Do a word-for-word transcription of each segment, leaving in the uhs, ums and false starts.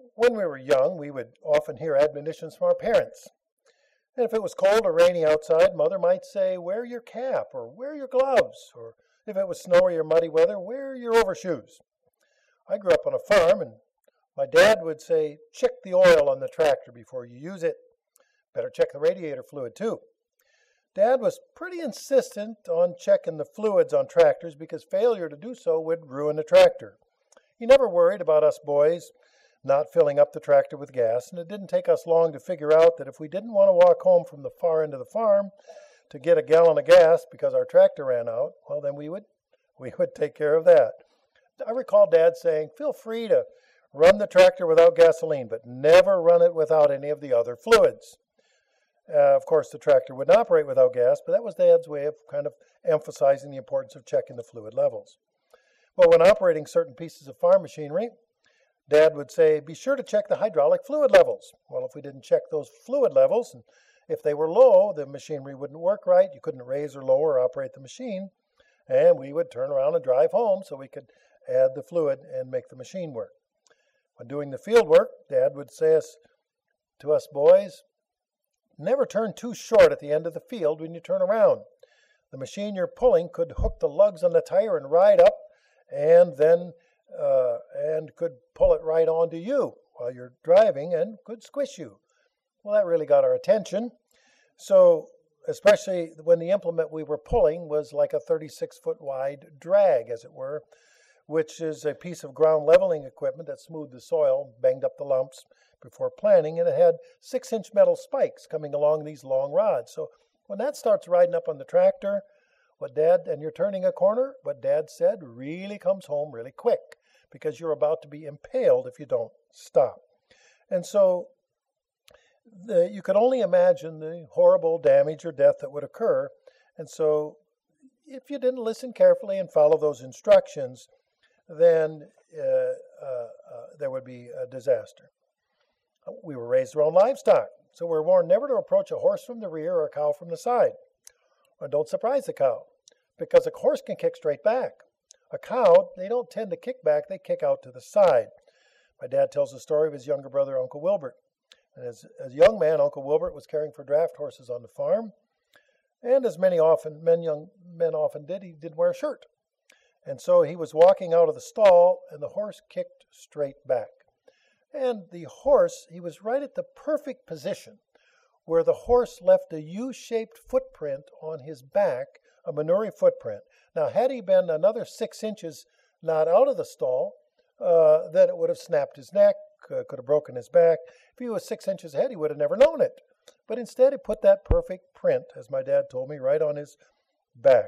when we were young, we would often hear admonitions from our parents. And if it was cold or rainy outside, Mother might say, wear your cap or wear your gloves. Or if it was snowy or muddy weather, wear your overshoes. I grew up on a farm, and my dad would say, check the oil on the tractor before you use it. Better check the radiator fluid too. Dad was pretty insistent on checking the fluids on tractors because failure to do so would ruin the tractor. He never worried about us boys not filling up the tractor with gas, and it didn't take us long to figure out that if we didn't want to walk home from the far end of the farm to get a gallon of gas because our tractor ran out, well, then we would we would take care of that. I recall Dad saying, feel free to run the tractor without gasoline, but never run it without any of the other fluids. Uh, of course, the tractor wouldn't operate without gas, but that was Dad's way of kind of emphasizing the importance of checking the fluid levels. Well, when operating certain pieces of farm machinery, Dad would say, be sure to check the hydraulic fluid levels. Well, if we didn't check those fluid levels, and if they were low, the machinery wouldn't work right. You couldn't raise or lower or operate the machine. And we would turn around and drive home so we could add the fluid and make the machine work. When doing the field work, Dad would say us, to us boys, never turn too short at the end of the field when you turn around. The machine you're pulling could hook the lugs on the tire and ride up, and then uh, and could pull it right onto you while you're driving and could squish you. Well, that really got our attention. So, especially when the implement we were pulling was like a thirty-six foot wide drag, as it were, which is a piece of ground leveling equipment that smoothed the soil, banged up the lumps before planting, and it had six inch metal spikes coming along these long rods. So when that starts riding up on the tractor, what Dad, and you're turning a corner, what Dad said really comes home really quick because you're about to be impaled if you don't stop. And so the, you can only imagine the horrible damage or death that would occur. And so if you didn't listen carefully and follow those instructions, then uh, uh, uh, there would be a disaster. We were raised around livestock, so we're warned never to approach a horse from the rear or a cow from the side. Or don't surprise the cow, because a horse can kick straight back. A cow, they don't tend to kick back, they kick out to the side. My dad tells the story of his younger brother, Uncle Wilbert. And as, as a young man, Uncle Wilbert was caring for draft horses on the farm. And as many often men young men often did, he didn't wear a shirt. And so he was walking out of the stall, and the horse kicked straight back. And the horse, he was right at the perfect position where the horse left a U-shaped footprint on his back, a manure footprint. Now, had he been another six inches not out of the stall, uh, then it would have snapped his neck, uh, could have broken his back. If he was six inches ahead, he would have never known it. But instead, he put that perfect print, as my dad told me, right on his back,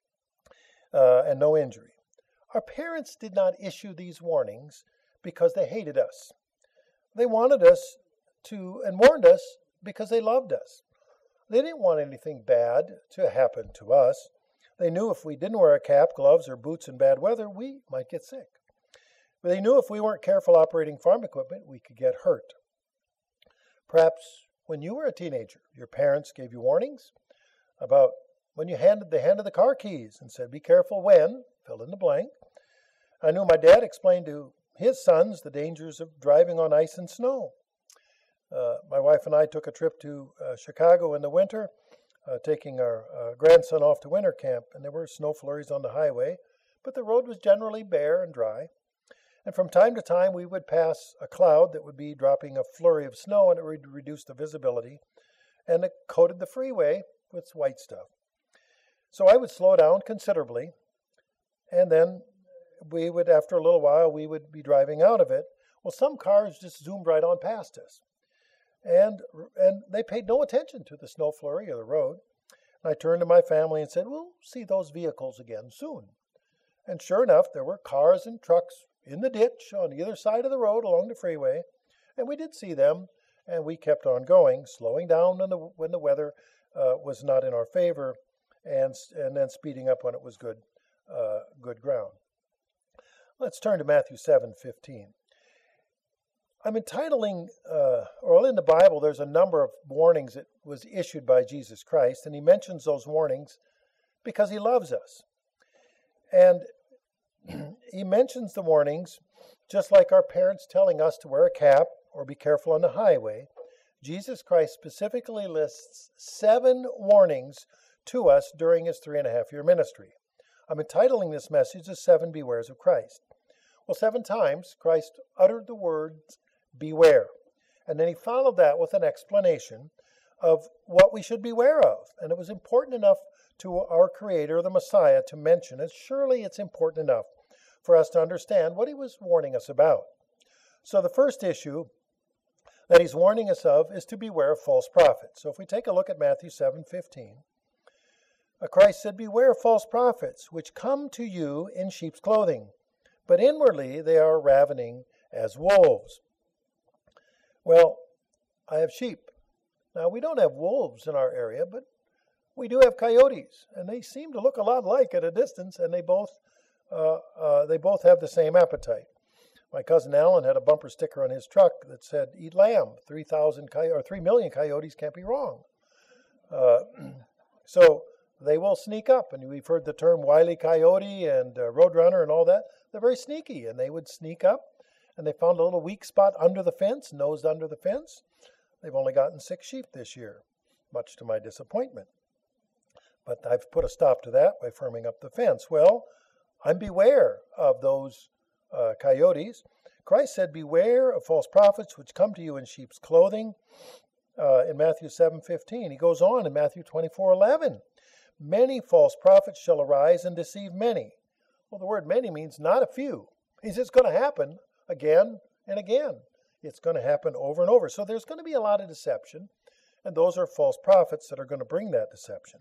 uh, and no injury. Our parents did not issue these warnings because they hated us. They wanted us to, and warned us because they loved us. They didn't want anything bad to happen to us. They knew if we didn't wear a cap, gloves, or boots in bad weather, we might get sick. But they knew if we weren't careful operating farm equipment, we could get hurt. Perhaps when you were a teenager, your parents gave you warnings about when you handed, they handed the car keys and said, be careful when, fill in the blank. I knew my dad explained to his sons the dangers of driving on ice and snow. Uh, my wife and I took a trip to uh, Chicago in the winter, uh, taking our uh, grandson off to winter camp, and there were snow flurries on the highway, but the road was generally bare and dry. And from time to time, we would pass a cloud that would be dropping a flurry of snow, and it would reduce the visibility, and it coated the freeway with white stuff. So I would slow down considerably, and then we would, after a little while, we would be driving out of it. Well, some cars just zoomed right on past us. And and they paid no attention to the snow flurry or the road. And I turned to my family and said, we'll see those vehicles again soon. And sure enough, there were cars and trucks in the ditch on either side of the road along the freeway. And we did see them, and we kept on going, slowing down when the, when the weather uh, was not in our favor, and, and then speeding up when it was good, uh, good ground. Let's turn to Matthew seven fifteen. I'm entitling, uh, or in the Bible, there's a number of warnings that was issued by Jesus Christ, and he mentions those warnings because he loves us. And he mentions the warnings Just like our parents telling us to wear a cap or be careful on the highway, Jesus Christ specifically lists seven warnings to us during his three and a half year ministry. I'm entitling this message The Seven Bewares of Christ. Well, seven times Christ uttered the words, beware. And then he followed that with an explanation of what we should beware of. And it was important enough to our Creator, the Messiah, to mention it. Surely it's important enough for us to understand what he was warning us about. So the first issue that he's warning us of is to beware of false prophets. So if we take a look at Matthew seven fifteen, Christ said, beware of false prophets, which come to you in sheep's clothing, but inwardly they are ravening as wolves. Well, I have sheep. Now, we don't have wolves in our area, but we do have coyotes, and they seem to look a lot alike at a distance, and they both uh, uh, they both have the same appetite. My cousin Alan had a bumper sticker on his truck that said, eat lamb. three thousand coy- or three million coyotes can't be wrong. Uh, so they will sneak up, and we've heard the term Wile E. Coyote and uh, Roadrunner and all that. They're very sneaky, and they would sneak up, and they found a little weak spot under the fence, nosed under the fence. They've only gotten six sheep this year, much to my disappointment. But I've put a stop to that by firming up the fence. Well, I'm beware of those uh, coyotes. Christ said, beware of false prophets which come to you in sheep's clothing uh, in Matthew seven fifteen. He goes on in Matthew twenty-four eleven. Many false prophets shall arise and deceive many. Well, the word many means not a few. He says it's going to happen again and again. It's going to happen over and over. So there's going to be a lot of deception, and those are false prophets that are going to bring that deception.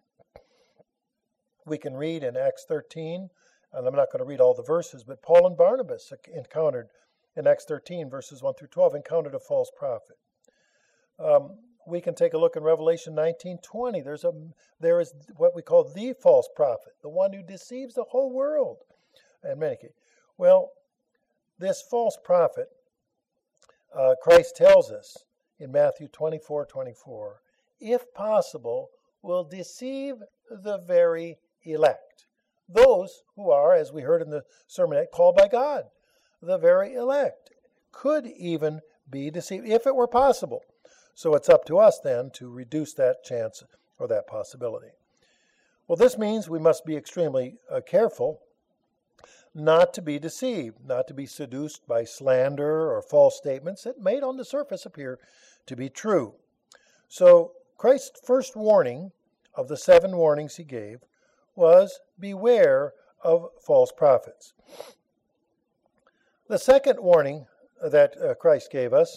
We can read in Acts thirteen, and I'm not going to read all the verses, but Paul and Barnabas encountered, in Acts thirteen, verses one through twelve, encountered a false prophet. Um, we can take a look in Revelation nineteen twenty. There's a, there is what we call the false prophet, the one who deceives the whole world. In many cases. Well, this false prophet, uh, Christ tells us in Matthew twenty-four twenty-four, if possible, will deceive the very elect. Those who are, as we heard in the sermon, called by God. The very elect could even be deceived, if it were possible. So it's up to us then to reduce that chance or that possibility. Well, this means we must be extremely uh, careful not to be deceived, not to be seduced by slander or false statements that may on the surface appear to be true. So Christ's first warning of the seven warnings he gave was beware of false prophets. The second warning that uh, Christ gave us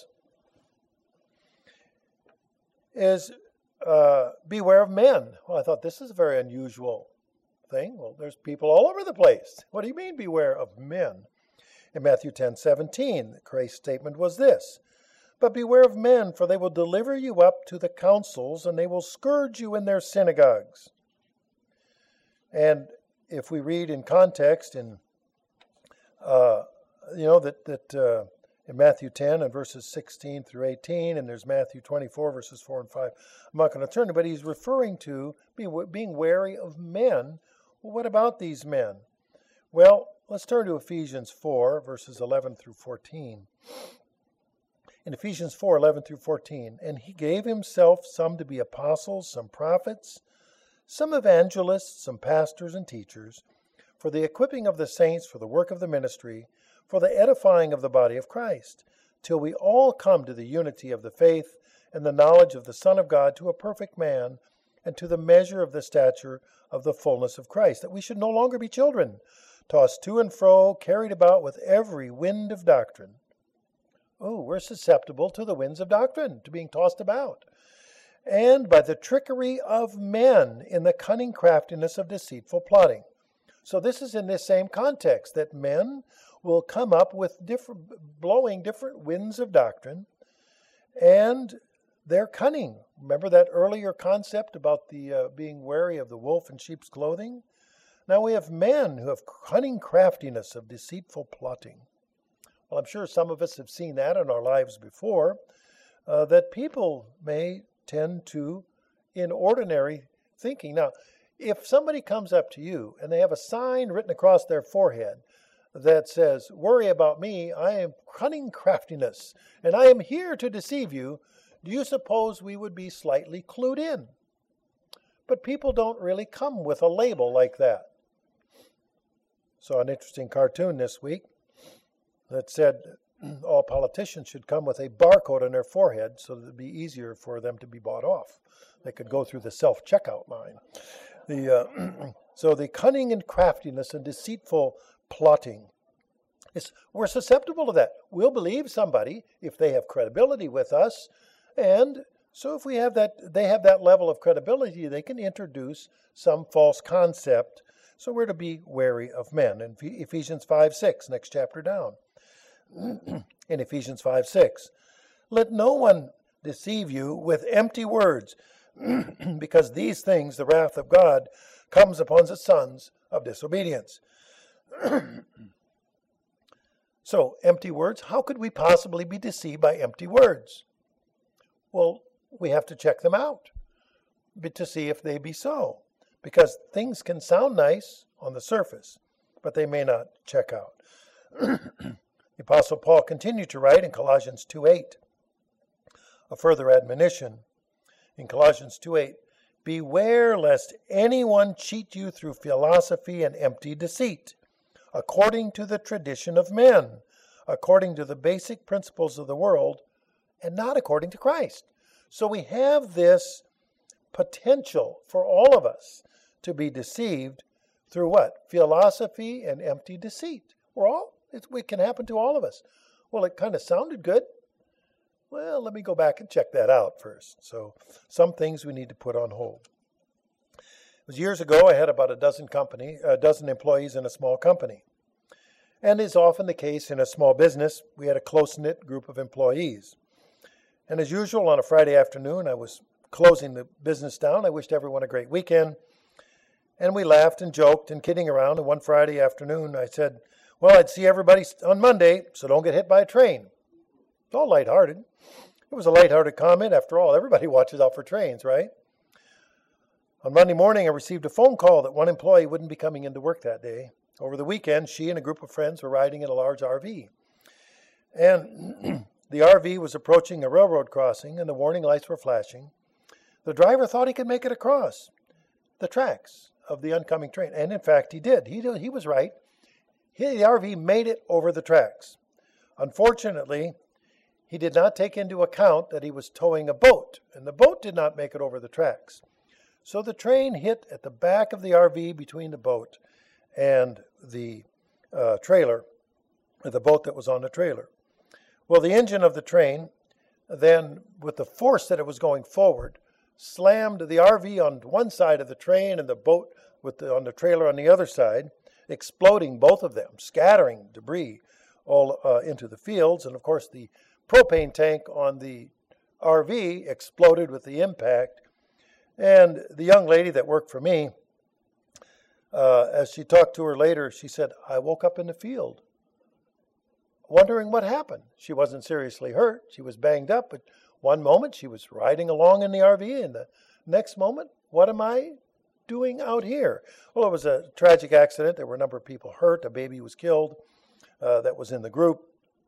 is uh, beware of men. Well, I thought this is a very unusual thing. Well, there's people all over the place. What do you mean beware of men? In Matthew ten seventeen, Christ's statement was this, but beware of men, for they will deliver you up to the councils, and they will scourge you in their synagogues. And if we read in context, in uh, you know that that uh, in Matthew ten and verses sixteen through eighteen, and there's Matthew twenty-four verses four and five. I'm not going to turn to, but he's referring to be, being wary of men. Well, what about these men? Well, let's turn to Ephesians four verses eleven through fourteen. In Ephesians four eleven through fourteen, and he gave himself some to be apostles, some prophets, some evangelists, some pastors and teachers, for the equipping of the saints, for the work of the ministry, for the edifying of the body of Christ, till we all come to the unity of the faith and the knowledge of the Son of God, to a perfect man, and to the measure of the stature of the fullness of Christ, that we should no longer be children, tossed to and fro, carried about with every wind of doctrine. Oh, we're susceptible to the winds of doctrine, to being tossed about. And by the trickery of men in the cunning craftiness of deceitful plotting. So this is in this same context, that men will come up with different, blowing different winds of doctrine, and they're cunning. Remember that earlier concept about the uh, being wary of the wolf in sheep's clothing? Now we have men who have cunning craftiness of deceitful plotting. Well, I'm sure some of us have seen that in our lives before, uh, that people may tend to, in ordinary thinking. Now, if somebody comes up to you and they have a sign written across their forehead that says, worry about me, I am cunning craftiness, and I am here to deceive you, do you suppose we would be slightly clued in? But people don't really come with a label like that. Saw an interesting cartoon this week that said all politicians should come with a barcode on their forehead so that it would be easier for them to be bought off. They could go through the self-checkout line. The, uh, so the cunning and craftiness and deceitful plotting, it's, we're susceptible to that. We'll believe somebody if they have credibility with us, and so if we have that, they have that level of credibility, they can introduce some false concept. So we're to be wary of men. In Ephesians five six, next chapter down. In Ephesians five six, let no one deceive you with empty words, because these things, the wrath of God, comes upon the sons of disobedience. So, empty words, how could we possibly be deceived by empty words? Well, we have to check them out to see if they be so. Because things can sound nice on the surface, but they may not check out. The Apostle Paul continued to write in Colossians two eight, a further admonition. In Colossians two eight, beware lest anyone cheat you through philosophy and empty deceit, according to the tradition of men, according to the basic principles of the world, and not according to Christ. So we have this potential for all of us to be deceived through what? Philosophy and empty deceit. We're all, it, it can happen to all of us. Well, it kind of sounded good. Well, let me go back and check that out first. So some things we need to put on hold. It was years ago, I had about a dozen company, a dozen employees in a small company. And as often the case in a small business, we had a close-knit group of employees. And as usual, on a Friday afternoon, I was closing the business down. I wished everyone a great weekend. And we laughed and joked and kidding around. And one Friday afternoon, I said, well, I'd see everybody on Monday, so don't get hit by a train. It's all lighthearted. It was a lighthearted comment. After all, everybody watches out for trains, right? On Monday morning, I received a phone call that one employee wouldn't be coming into work that day. Over the weekend, she and a group of friends were riding in a large R V. And the R V was approaching a railroad crossing, and the warning lights were flashing. The driver thought he could make it across the tracks of the oncoming train. And in fact, he did. He, did, he was right. He, the R V made it over the tracks. Unfortunately, he did not take into account that he was towing a boat, and the boat did not make it over the tracks. So the train hit at the back of the R V between the boat and the uh, trailer, the boat that was on the trailer. Well, the engine of the train then, with the force that it was going forward, slammed the R V on one side of the train and the boat with the, on the trailer on the other side, exploding both of them, scattering debris all uh, into the fields. And of course, the propane tank on the R V exploded with the impact. And the young lady that worked for me, uh, as she talked to her later, she said, I woke up in the field wondering what happened. She wasn't seriously hurt. She was banged up, but one moment she was riding along in the R V, and the next moment, what am I doing out here? Well, it was a tragic accident. There were a number of people hurt. A baby was killed uh, that was in the group.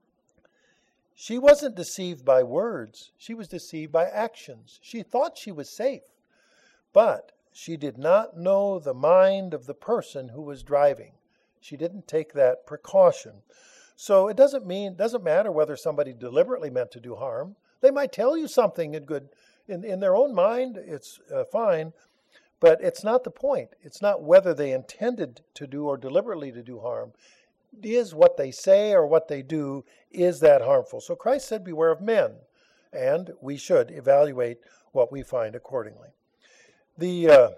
She wasn't deceived by words. She was deceived by actions. She thought she was safe, but she did not know the mind of the person who was driving. She didn't take that precaution. So it doesn't mean, doesn't matter whether somebody deliberately meant to do harm. They might tell you something in good, in, in their own mind, it's uh, fine, but it's not the point. It's not whether they intended to do or deliberately to do harm. Is what they say or what they do, is that harmful? So Christ said, beware of men, and we should evaluate what we find accordingly. The, uh,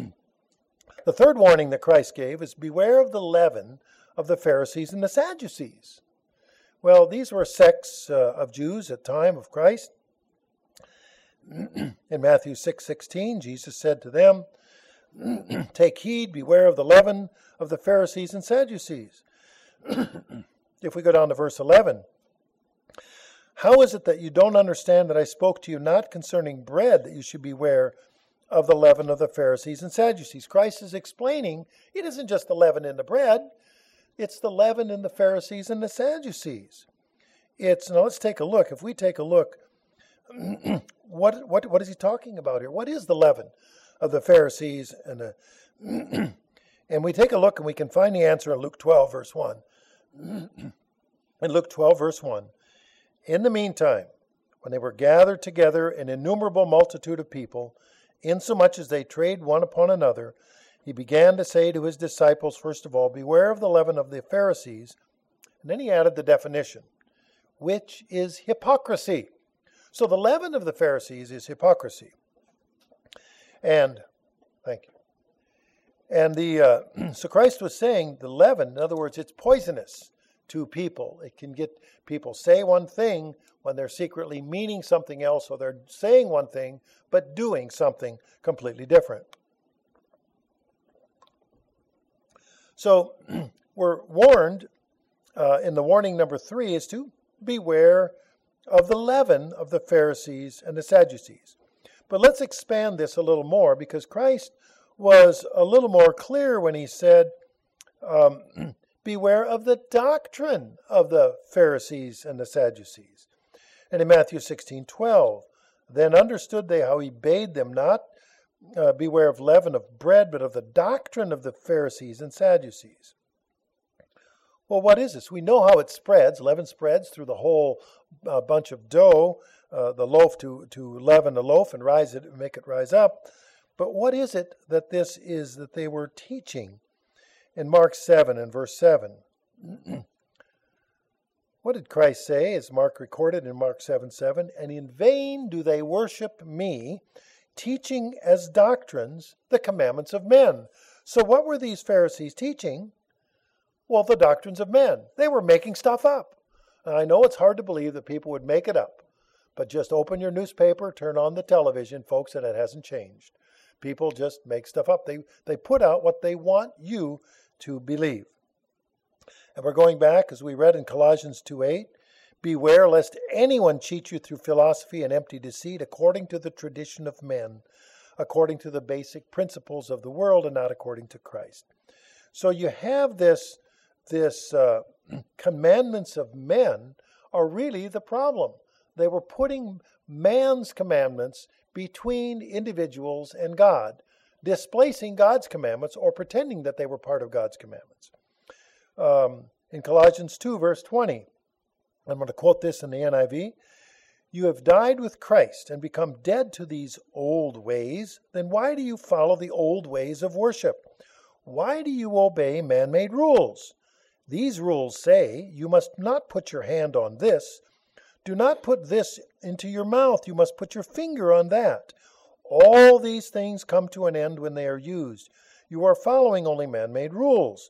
the third warning that Christ gave is beware of the leaven of the Pharisees and the Sadducees. Well, these were sects uh, of Jews at the time of Christ. In Matthew six sixteen, Jesus said to them, take heed, beware of the leaven of the Pharisees and Sadducees. If we go down to verse eleven, how is it that you don't understand that I spoke to you not concerning bread, that you should beware of the leaven of the Pharisees and Sadducees? Christ is explaining it isn't just the leaven in the bread. It's the leaven in the Pharisees and the Sadducees. It's, now let's take a look. If we take a look, what, what, what is he talking about here? What is the leaven of the Pharisees and the, and we take a look and we can find the answer in Luke twelve, verse one. In Luke twelve, verse one, in the meantime, when they were gathered together an innumerable multitude of people, insomuch as they trade one upon another, he began to say to his disciples, first of all, beware of the leaven of the Pharisees. And then he added the definition, which is hypocrisy. So the leaven of the Pharisees is hypocrisy. And, thank you. And the uh, so Christ was saying the leaven, in other words, it's poisonous to people. It can get people say one thing when they're secretly meaning something else, or they're saying one thing but doing something completely different. So we're warned, uh, in the warning number three, is to beware of the leaven of the Pharisees and the Sadducees. But let's expand this a little more, because Christ was a little more clear when he said, um, beware of the doctrine of the Pharisees and the Sadducees. And in Matthew sixteen twelve, then understood they how he bade them not uh, beware of leaven of bread, but of the doctrine of the Pharisees and Sadducees. Well, what is this? We know how it spreads. Leaven spreads through the whole uh, bunch of dough, uh, the loaf to, to leaven the loaf and rise it, make it rise up. But what is it that this is that they were teaching? In Mark seven and verse seven, what did Christ say, as Mark recorded in Mark seven seven? And in vain do they worship me, teaching as doctrines the commandments of men. So what were these Pharisees teaching? Well, the doctrines of men. They were making stuff up. Now, I know it's hard to believe that people would make it up, but just open your newspaper, turn on the television, folks, and it hasn't changed. People just make stuff up. They they put out what they want you to believe. And we're going back, as we read in Colossians two eight, beware lest anyone cheat you through philosophy and empty deceit, according to the tradition of men, according to the basic principles of the world, and not according to Christ. So you have this, this uh, commandments of men are really the problem. They were putting man's commandments between individuals and God, displacing God's commandments or pretending that they were part of God's commandments. Um, in Colossians two, verse twenty, I'm going to quote this in the N I V. You have died with Christ and become dead to these old ways. Then why do you follow the old ways of worship? Why do you obey man-made rules? These rules say, you must not put your hand on this. Do not put this into your mouth. You must put your finger on that. All these things come to an end when they are used. You are following only man-made rules.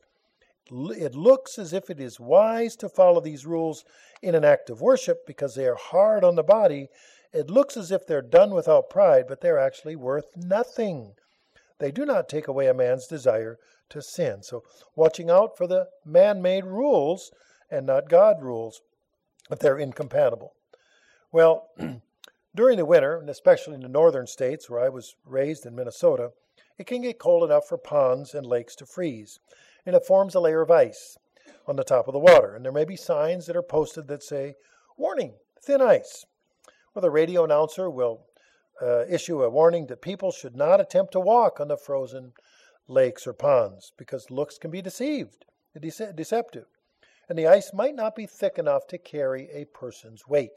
It looks as if it is wise to follow these rules in an act of worship because they are hard on the body. It looks as if they're done without pride, but they're actually worth nothing. They do not take away a man's desire to sin. So watching out for the man-made rules and not God rules, if they're incompatible. Well, during the winter, and especially in the northern states where I was raised in Minnesota, it can get cold enough for ponds and lakes to freeze, and it forms a layer of ice on the top of the water. And there may be signs that are posted that say, warning, thin ice. Well, the radio announcer will uh, issue a warning that people should not attempt to walk on the frozen lakes or ponds because looks can be deceived, dece- deceptive. And the ice might not be thick enough to carry a person's weight.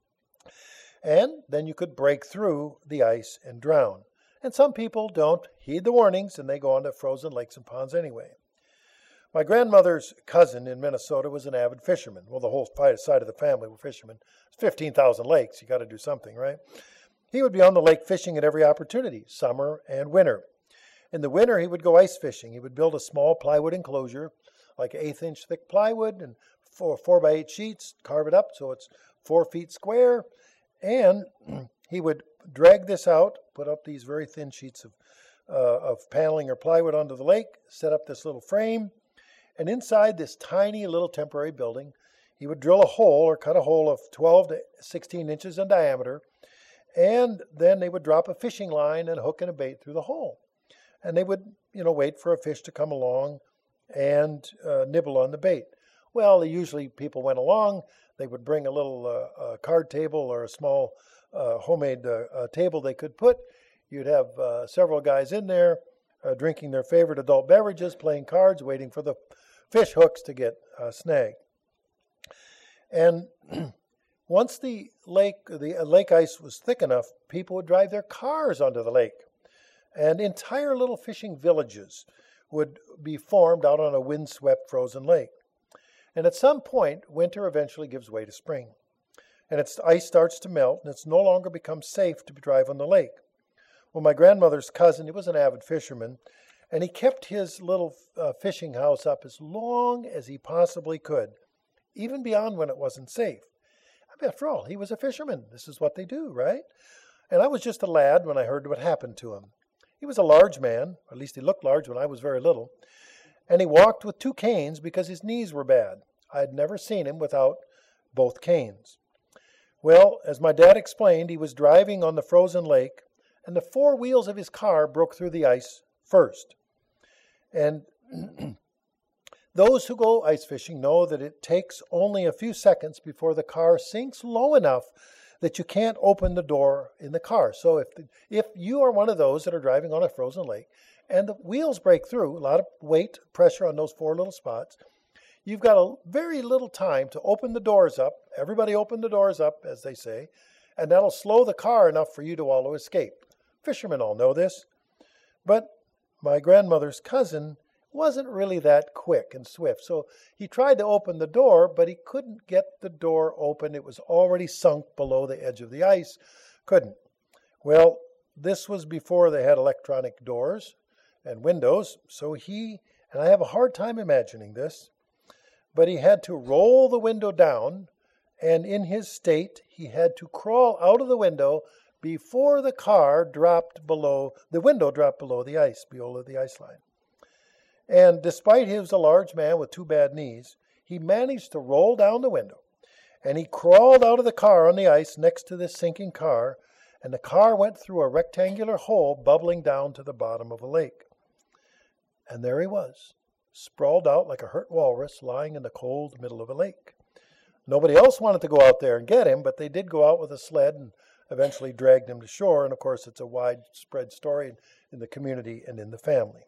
And then you could break through the ice and drown. And some people don't heed the warnings and they go on to frozen lakes and ponds anyway. My grandmother's cousin in Minnesota was an avid fisherman. Well, the whole side of the family were fishermen. fifteen thousand lakes. You got to do something, right? He would be on the lake fishing at every opportunity, summer and winter. In the winter, he would go ice fishing. He would build a small plywood enclosure, like eighth inch thick plywood, and four, four by eight sheets, carve it up so it's four feet square. And he would drag this out, put up these very thin sheets of, uh, of paneling or plywood onto the lake, set up this little frame. And inside this tiny little temporary building, he would drill a hole or cut a hole of twelve to sixteen inches in diameter. And then they would drop a fishing line and a hook and a bait through the hole. And they would, you know, wait for a fish to come along and uh, nibble on the bait. Well, usually people went along. They would bring a little uh, uh, card table or a small uh, homemade uh, uh, table they could put. You'd have uh, several guys in there uh, drinking their favorite adult beverages, playing cards, waiting for the fish hooks to get uh, snagged. And once the lake, the lake ice was thick enough, people would drive their cars onto the lake. And entire little fishing villages would be formed out on a windswept frozen lake. And at some point, winter eventually gives way to spring. And its ice starts to melt, and it's no longer becomes safe to drive on the lake. Well, my grandmother's cousin, he was an avid fisherman, and he kept his little uh, fishing house up as long as he possibly could, even beyond when it wasn't safe. I mean, after all, he was a fisherman. This is what they do, right? And I was just a lad when I heard what happened to him. He was a large man, or at least he looked large when I was very little, and he walked with two canes because his knees were bad. I had never seen him without both canes. Well, as my dad explained, he was driving on the frozen lake, and the four wheels of his car broke through the ice first. And those who go ice fishing know that it takes only a few seconds before the car sinks low enough that you can't open the door in the car. So if the, if you are one of those that are driving on a frozen lake and the wheels break through, a lot of weight, pressure on those four little spots, you've got a very little time to open the doors up. Everybody open the doors up, as they say, and that'll slow the car enough for you to all escape. Fishermen all know this. But my grandmother's cousin wasn't really that quick and swift. So he tried to open the door, but he couldn't get the door open. It was already sunk below the edge of the ice. Couldn't. Well, this was before they had electronic doors and windows. So he, and I have a hard time imagining this, but he had to roll the window down, and in his state, he had to crawl out of the window before the car dropped below, the window dropped below the ice, below the ice line. And despite he was a large man with two bad knees, he managed to roll down the window, and he crawled out of the car on the ice next to this sinking car, and the car went through a rectangular hole bubbling down to the bottom of a lake. And there he was, sprawled out like a hurt walrus, lying in the cold middle of a lake. Nobody else wanted to go out there and get him, but they did go out with a sled and eventually dragged him to shore. And of course, it's a widespread story in the community and in the family.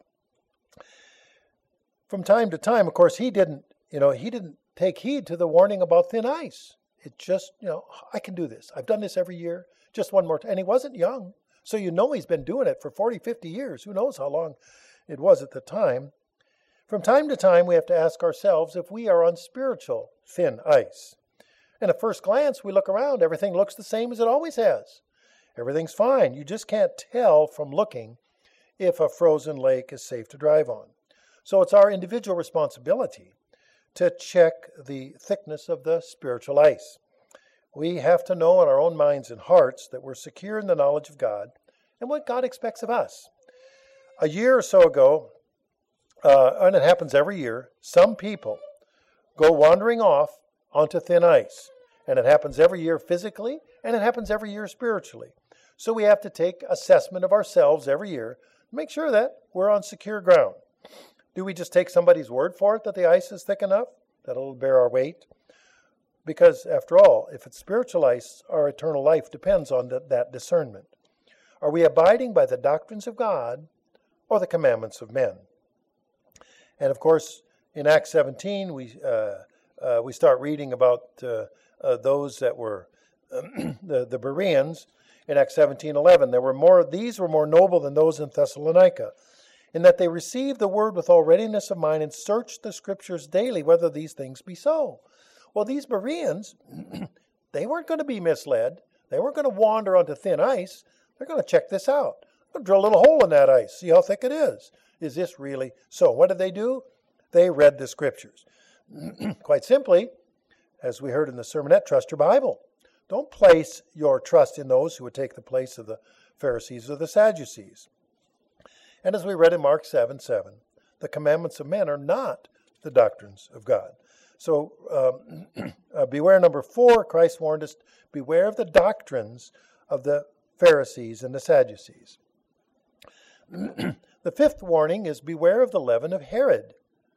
From time to time, of course, he didn't, you know, he didn't take heed to the warning about thin ice. It just, you know, I can do this. I've done this every year, just one more time. And he wasn't young. So you know he's been doing it for forty, fifty years. Who knows how long it was at the time. From time to time, we have to ask ourselves if we are on spiritual thin ice. And at first glance, we look around. Everything looks the same as it always has. Everything's fine. You just can't tell from looking if a frozen lake is safe to drive on. So it's our individual responsibility to check the thickness of the spiritual ice. We have to know in our own minds and hearts that we're secure in the knowledge of God and what God expects of us. A year or so ago, uh, and it happens every year, some people go wandering off onto thin ice. And it happens every year physically, and it happens every year spiritually. So we have to take assessment of ourselves every year to make sure that we're on secure ground. Do we just take somebody's word for it that the ice is thick enough, that it'll bear our weight? Because after all, if it's spiritual ice, our eternal life depends on that, that discernment. Are we abiding by the doctrines of God or the commandments of men? And of course, in Acts seventeen, we uh, uh, we start reading about uh, uh, those that were um, the, the Bereans. In Acts seventeen eleven, there were more; these were more noble than those in Thessalonica, in that they received the word with all readiness of mind and searched the Scriptures daily whether these things be so. Well, these Bereans, they weren't going to be misled. They weren't going to wander onto thin ice. They're going to check this out. They're going to drill a little hole in that ice, see how thick it is. Is this really so? What did they do? They read the Scriptures. Quite simply, as we heard in the sermonette, trust your Bible. Don't place your trust in those who would take the place of the Pharisees or the Sadducees. And as we read in Mark seven seven, the commandments of men are not the doctrines of God. So um, uh, beware number four, Christ warned us, beware of the doctrines of the Pharisees and the Sadducees. The fifth warning is beware of the leaven of Herod.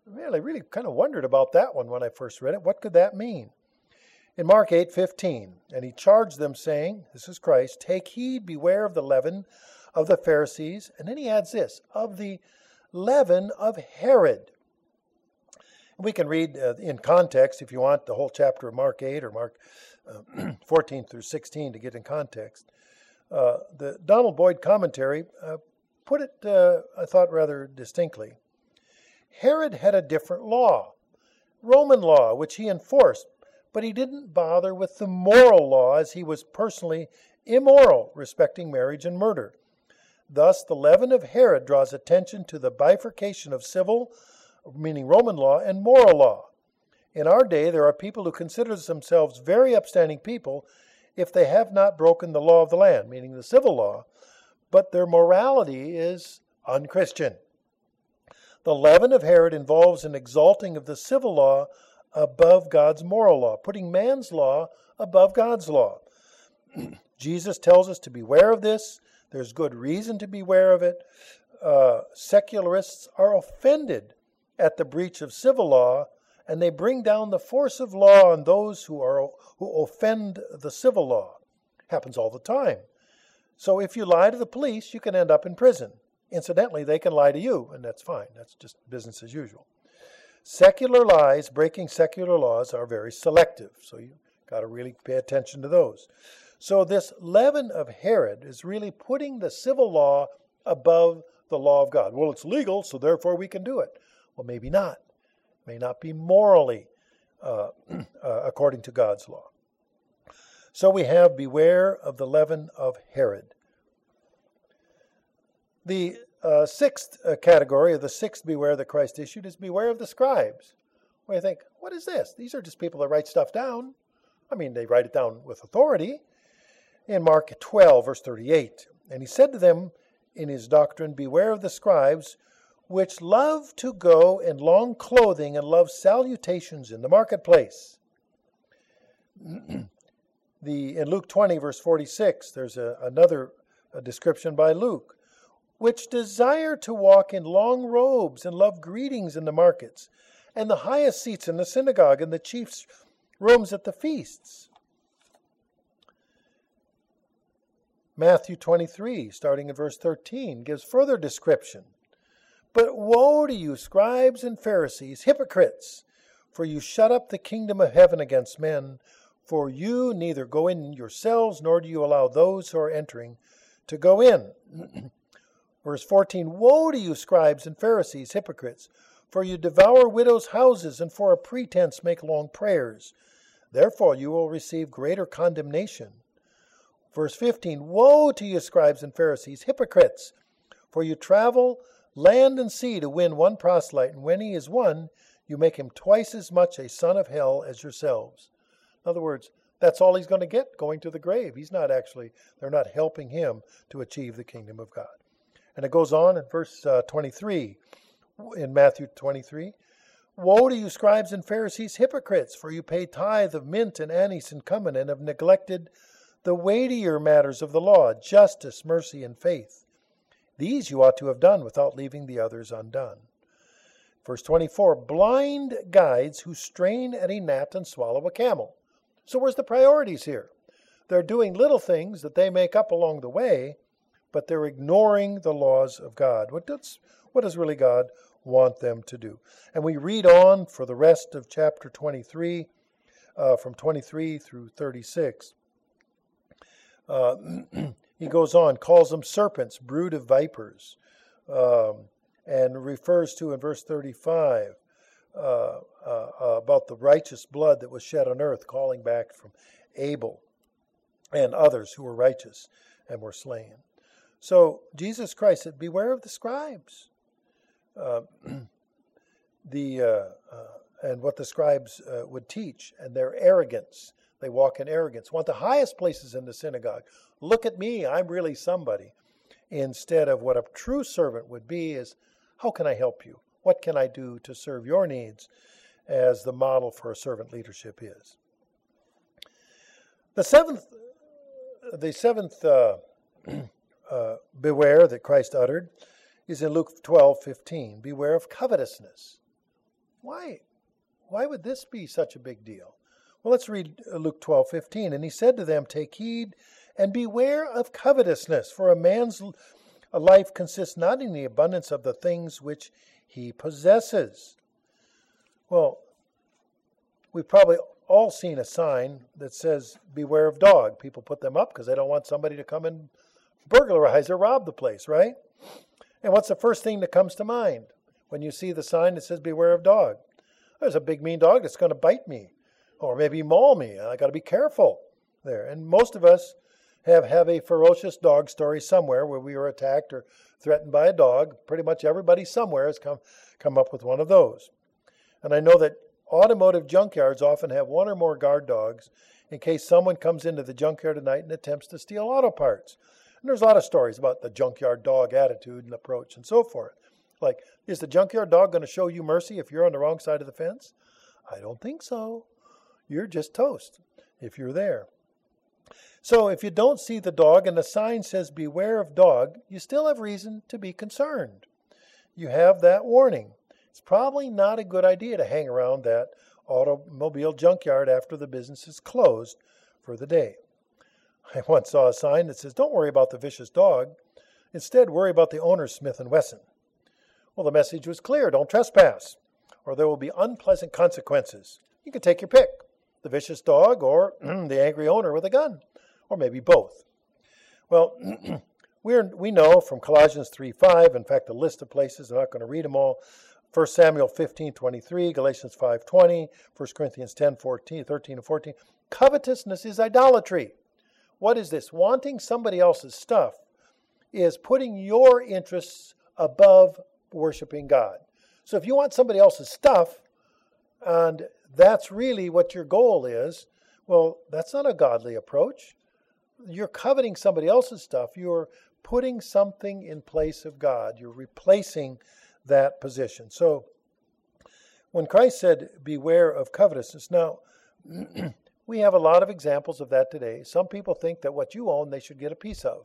Man, I really kind of wondered about that one when I first read it. What could that mean? In Mark eight fifteen, and he charged them, saying, this is Christ, take heed, beware of the leaven of the Pharisees. And then he adds this, of the leaven of Herod. We can read uh, in context, if you want, the whole chapter of Mark eight or Mark uh, fourteen through sixteen to get in context. Uh, the Donald Boyd commentary uh, put it, uh, I thought, rather distinctly. Herod had a different law, Roman law, which he enforced, but he didn't bother with the moral law, as he was personally immoral respecting marriage and murder. Thus, the leaven of Herod draws attention to the bifurcation of civil, meaning Roman law, and moral law. In our day, there are people who consider themselves very upstanding people if they have not broken the law of the land, meaning the civil law, but their morality is unchristian. The leaven of Herod involves an exalting of the civil law above God's moral law, putting man's law above God's law. Jesus tells us to beware of this. There's good reason to beware of it. Uh, secularists are offended at the breach of civil law, and they bring down the force of law on those who are who offend the civil law. Happens all the time. So if you lie to the police, you can end up in prison. Incidentally, they can lie to you, and that's fine. That's just business as usual. Secular lies, breaking secular laws, are very selective, so you've got to really pay attention to those. So this leaven of Herod is really putting the civil law above the law of God. Well, it's legal, so therefore we can do it. Well, maybe not. It may not be morally uh, uh, according to God's law. So we have beware of the leaven of Herod. The uh, sixth uh, category, or the sixth beware that Christ issued, is beware of the scribes. Where you think, what is this? These are just people that write stuff down. I mean, they write it down with authority. In Mark twelve, verse thirty-eight, and he said to them in his doctrine, beware of the scribes, which love to go in long clothing and love salutations in the marketplace. the In Luke twenty, verse forty-six, there's a, another a description by Luke, which desire to walk in long robes and love greetings in the markets, and the highest seats in the synagogue and the chief's rooms at the feasts. Matthew twenty-three, starting in verse thirteen, gives further description. But woe to you, scribes and Pharisees, hypocrites, for you shut up the kingdom of heaven against men, for you neither go in yourselves, nor do you allow those who are entering to go in. Verse fourteen, woe to you, scribes and Pharisees, hypocrites, for you devour widows' houses, and for a pretense make long prayers. Therefore you will receive greater condemnation. Verse fifteen, woe to you, scribes and Pharisees, hypocrites, for you travel land and sea to win one proselyte, and when he is won, you make him twice as much a son of hell as yourselves. In other words, that's all he's going to get going to the grave. He's not actually, they're not helping him to achieve the kingdom of God. And it goes on in verse uh, twenty-three, in Matthew twenty-three, woe to you, scribes and Pharisees, hypocrites, for you pay tithe of mint and anise and cumin, and have neglected the weightier matters of the law, justice, mercy, and faith. These you ought to have done without leaving the others undone. Verse twenty-four, blind guides who strain at a gnat and swallow a camel. So where's the priorities here? They're doing little things that they make up along the way, but they're ignoring the laws of God. What does, what does really God want them to do? And we read on for the rest of chapter twenty-three, uh, from twenty-three through thirty-six. Uh, he goes on, calls them serpents, brood of vipers, um, and refers to in verse thirty-five uh, uh, about the righteous blood that was shed on earth, calling back from Abel and others who were righteous and were slain. So Jesus Christ said, beware of the scribes. Uh, the uh, uh, and what the scribes uh, would teach, and their arrogance. They walk in arrogance, want the highest places in the synagogue. Look at me, I'm really somebody. Instead of what a true servant would be is, how can I help you? What can I do to serve your needs, as the model for a servant leadership is? The seventh, the seventh uh, uh, beware that Christ uttered is in Luke twelve fifteen. Beware of covetousness. Why? Why would this be such a big deal? Well, let's read Luke twelve fifteen. And he said to them, take heed and beware of covetousness, for a man's life consists not in the abundance of the things which he possesses. Well, we've probably all seen a sign that says, beware of dog. People put them up because they don't want somebody to come and burglarize or rob the place, right? And what's the first thing that comes to mind when you see the sign that says, beware of dog? There's a big mean dog that's going to bite me or maybe maul me. I got to be careful there. And most of us have, have a ferocious dog story somewhere where we were attacked or threatened by a dog. Pretty much everybody somewhere has come, come up with one of those. And I know that automotive junkyards often have one or more guard dogs in case someone comes into the junkyard at night and attempts to steal auto parts. And there's a lot of stories about the junkyard dog attitude and approach and so forth. Like, is the junkyard dog going to show you mercy if you're on the wrong side of the fence? I don't think so. You're just toast if you're there. So if you don't see the dog and the sign says beware of dog, you still have reason to be concerned. You have that warning. It's probably not a good idea to hang around that automobile junkyard after the business is closed for the day. I once saw a sign that says, don't worry about the vicious dog. Instead, worry about the owner, Smith and Wesson. Well, the message was clear. Don't trespass, or there will be unpleasant consequences. You can take your pick, the vicious dog or the angry owner with a gun, or maybe both. Well, we're, we know from Colossians three five, in fact, a list of places, I'm not going to read them all, First Samuel fifteen twenty-three, Galatians five twenty, First Corinthians ten fourteen, thirteen and fourteen. Covetousness is idolatry. What is this? Wanting somebody else's stuff is putting your interests above worshiping God. So if you want somebody else's stuff, and that's really what your goal is, well, that's not a godly approach. You're coveting somebody else's stuff. You're putting something in place of God. You're replacing that position. So when Christ said, beware of covetousness, now, we have a lot of examples of that today. Some people think that what you own, they should get a piece of.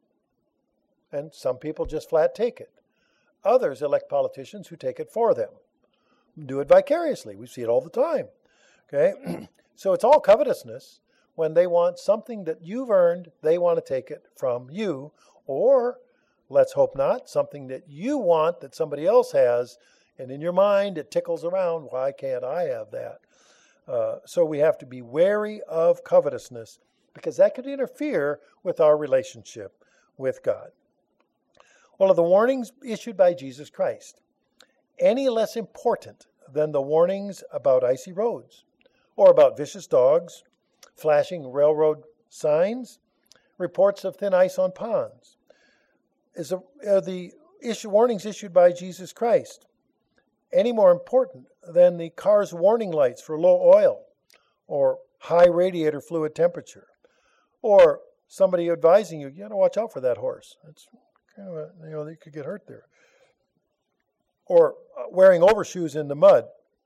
And some people just flat take it. Others elect politicians who take it for them. Do it vicariously. We see it all the time. Okay? So it's all covetousness. When they want something that you've earned, they want to take it from you. Or, let's hope not, something that you want that somebody else has, and in your mind it tickles around, why can't I have that? Uh, so we have to be wary of covetousness because that could interfere with our relationship with God. Well, are the warnings issued by Jesus Christ any less important than the warnings about icy roads or about vicious dogs, flashing railroad signs, reports of thin ice on ponds? Is the, are the issue, warnings issued by Jesus Christ any more important than the car's warning lights for low oil or high radiator fluid temperature, or somebody advising you, you got to watch out for that horse? It's kind of a, you know, they could get hurt there. Or wearing overshoes in the mud,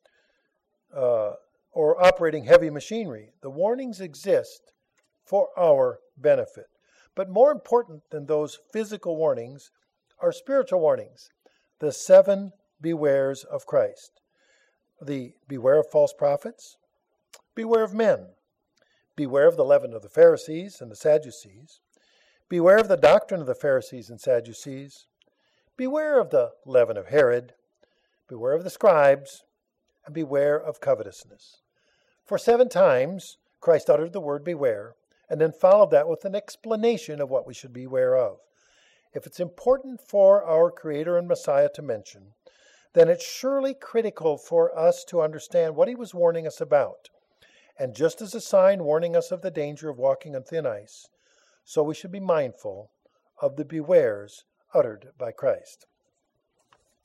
uh, or operating heavy machinery. The warnings exist for our benefit. But more important than those physical warnings are spiritual warnings, the seven bewares of Christ. The beware of false prophets, beware of men, beware of the leaven of the Pharisees and the Sadducees, beware of the doctrine of the Pharisees and Sadducees, beware of the leaven of Herod, beware of the scribes, and beware of covetousness. For seven times Christ uttered the word beware, and then followed that with an explanation of what we should beware of. If it's important for our Creator and Messiah to mention, then it's surely critical for us to understand what he was warning us about. And just as a sign warning us of the danger of walking on thin ice, so we should be mindful of the bewares uttered by Christ.